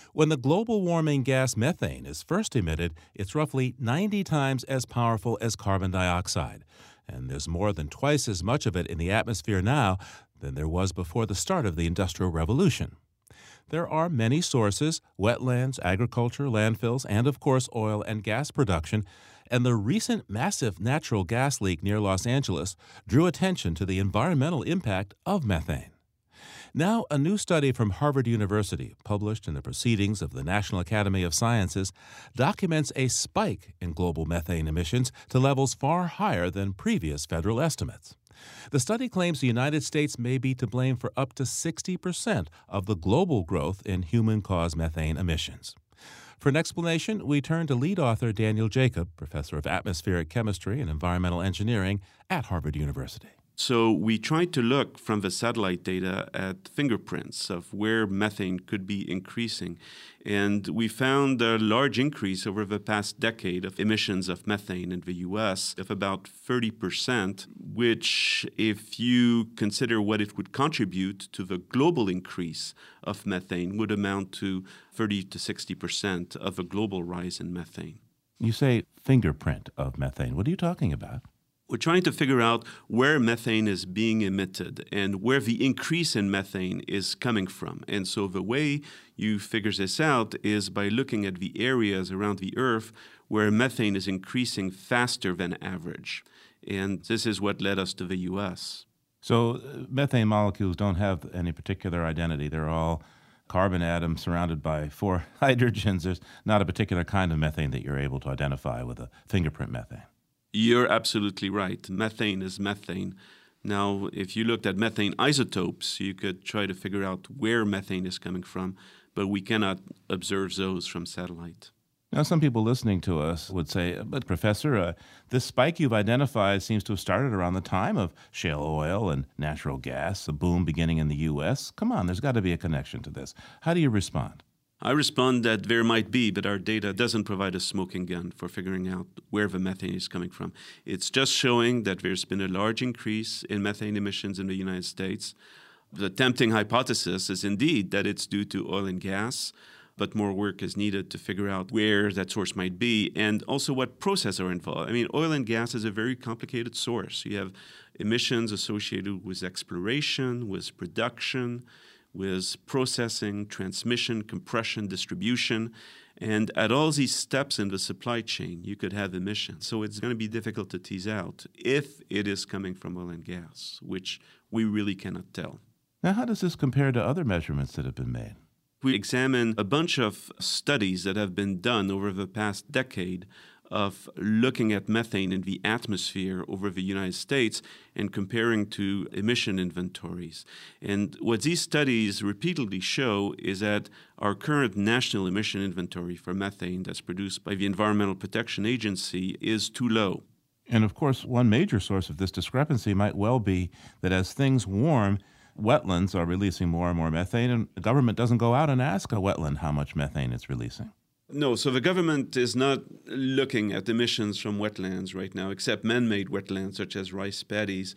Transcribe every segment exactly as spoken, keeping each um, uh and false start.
When the global warming gas methane is first emitted, it's roughly ninety times as powerful as carbon dioxide. And there's more than twice as much of it in the atmosphere now than there was before the start of the Industrial Revolution. There are many sources: wetlands, agriculture, landfills, and of course oil and gas production. And the recent massive natural gas leak near Los Angeles drew attention to the environmental impact of methane. Now, a new study from Harvard University, published in the Proceedings of the National Academy of Sciences, documents a spike in global methane emissions to levels far higher than previous federal estimates. The study claims the United States may be to blame for up to sixty percent of the global growth in human-caused methane emissions. For an explanation, we turn to lead author Daniel Jacob, professor of atmospheric chemistry and environmental engineering at Harvard University. So we tried to look from the satellite data at fingerprints of where methane could be increasing. And we found a large increase over the past decade of emissions of methane in the U S of about thirty percent, which, if you consider what it would contribute to the global increase of methane, would amount to thirty to sixty percent of the global rise in methane. You say fingerprint of methane. What are you talking about? We're trying to figure out where methane is being emitted and where the increase in methane is coming from. And so the way you figure this out is by looking at the areas around the Earth where methane is increasing faster than average. And this is what led us to the U S. So uh, methane molecules don't have any particular identity. They're all carbon atoms surrounded by four hydrogens. There's not a particular kind of methane that you're able to identify with a fingerprint methane. You're absolutely right. Methane is methane. Now, if you looked at methane isotopes, you could try to figure out where methane is coming from, but we cannot observe those from satellite. Now, some people listening to us would say, but Professor, uh, this spike you've identified seems to have started around the time of shale oil and natural gas, a boom beginning in the U S. Come on, there's got to be a connection to this. How do you respond? I respond that there might be, but our data doesn't provide a smoking gun for figuring out where the methane is coming from. It's just showing that there's been a large increase in methane emissions in the United States. The tempting hypothesis is indeed that it's due to oil and gas, but more work is needed to figure out where that source might be and also what processes are involved. I mean, oil and gas is a very complicated source. You have emissions associated with exploration, with production, with processing, transmission, compression, distribution. And at all these steps in the supply chain, you could have emissions. So it's going to be difficult to tease out if it is coming from oil and gas, which we really cannot tell. Now, how does this compare to other measurements that have been made? We examined a bunch of studies that have been done over the past decade of looking at methane in the atmosphere over the United States and comparing to emission inventories. And what these studies repeatedly show is that our current national emission inventory for methane that's produced by the Environmental Protection Agency is too low. And of course, one major source of this discrepancy might well be that as things warm, wetlands are releasing more and more methane, and the government doesn't go out and ask a wetland how much methane it's releasing. No, so the government is not looking at emissions from wetlands right now, except man-made wetlands such as rice paddies.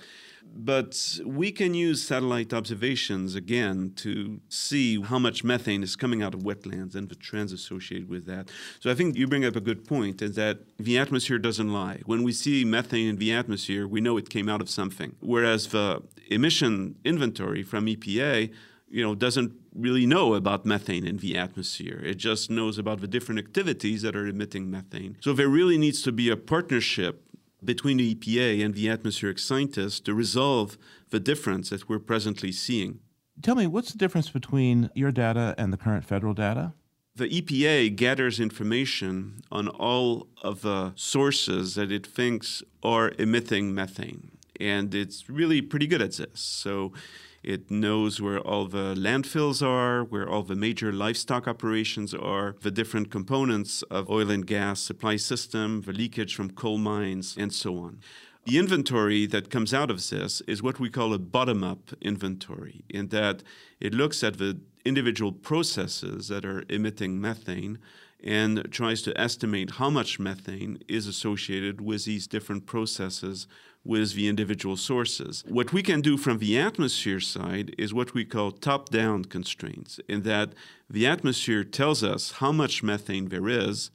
But we can use satellite observations, again, to see how much methane is coming out of wetlands and the trends associated with that. So I think you bring up a good point, is that the atmosphere doesn't lie. When we see methane in the atmosphere, we know it came out of something. Whereas the emission inventory from E P A you know, doesn't really know about methane in the atmosphere. It just knows about the different activities that are emitting methane. So there really needs to be a partnership between the E P A and the atmospheric scientists to resolve the difference that we're presently seeing. Tell me, what's the difference between your data and the current federal data? The E P A gathers information on all of the sources that it thinks are emitting methane, and it's really pretty good at this. So it knows where all the landfills are, where all the major livestock operations are, the different components of oil and gas supply system, the leakage from coal mines, and so on. The inventory that comes out of this is what we call a bottom-up inventory, in that it looks at the individual processes that are emitting methane and tries to estimate how much methane is associated with these different processes with the individual sources. What we can do from the atmosphere side is what we call top-down constraints, in that the atmosphere tells us how much methane there is,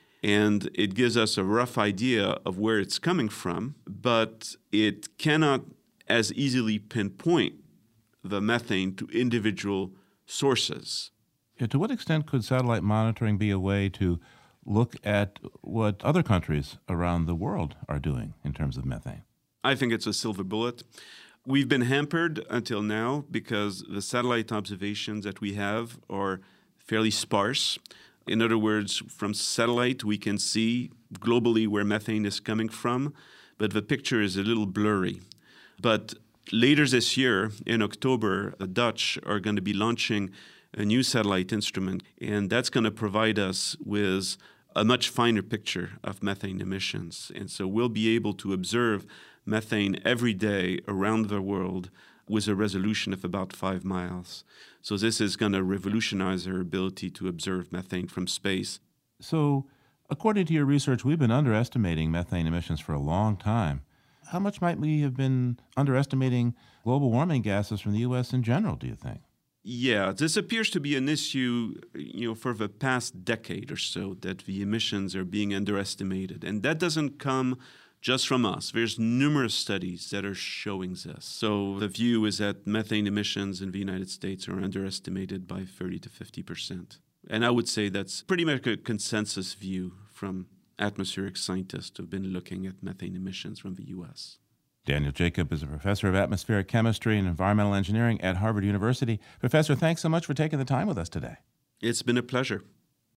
and it gives us a rough idea of where it's coming from, but it cannot as easily pinpoint the methane to individual sources. Yeah, to what extent could satellite monitoring be a way to look at what other countries around the world are doing in terms of methane? I think it's a silver bullet. We've been hampered until now because the satellite observations that we have are fairly sparse. In other words, from satellite, we can see globally where methane is coming from, but the picture is a little blurry. But later this year, in October, the Dutch are going to be launching a new satellite instrument, and that's going to provide us with a much finer picture of methane emissions. And so we'll be able to observe methane every day around the world with a resolution of about five miles. So this is going to revolutionize our ability to observe methane from space. So, according to your research, we've been underestimating methane emissions for a long time. How much might we have been underestimating global warming gases from the U S in general, do you think? Yeah, this appears to be an issue, you know, for the past decade or so, that the emissions are being underestimated. And that doesn't come just from us. There's numerous studies that are showing this. So the view is that methane emissions in the United States are underestimated by thirty to fifty percent. And I would say that's pretty much a consensus view from atmospheric scientists who have been looking at methane emissions from the U S. Daniel Jacob is a professor of atmospheric chemistry and environmental engineering at Harvard University. Professor, thanks so much for taking the time with us today. It's been a pleasure.